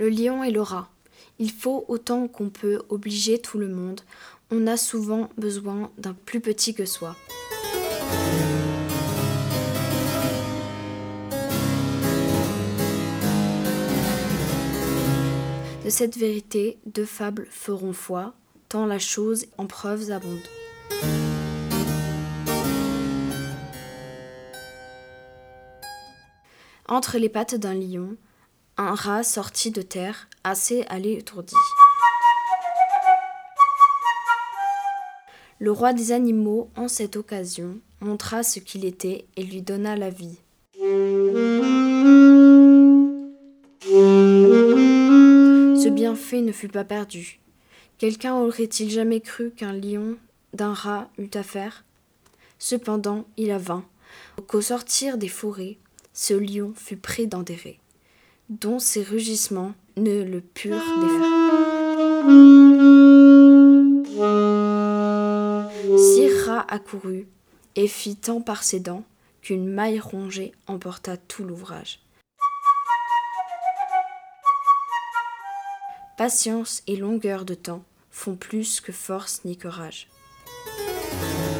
Le lion et le rat. Il faut autant qu'on peut obliger tout le monde. On a souvent besoin d'un plus petit que soi. De cette vérité, deux fables feront foi, tant la chose en preuves abonde. Entre les pattes d'un lion, un rat sortit de terre, assez à l'étourdi. Le roi des animaux, en cette occasion, montra ce qu'il était et lui donna la vie. Ce bienfait ne fut pas perdu. Quelqu'un aurait-il jamais cru qu'un lion d'un rat eût affaire ? Cependant, il avint qu'au sortir des forêts, ce lion fut près d'un des raies, dont ces rugissements ne le purent défaire. Sire Rat accourut et fit tant par ses dents qu'une maille rongée emporta tout l'ouvrage. Patience et longueur de temps font plus que force ni que rage.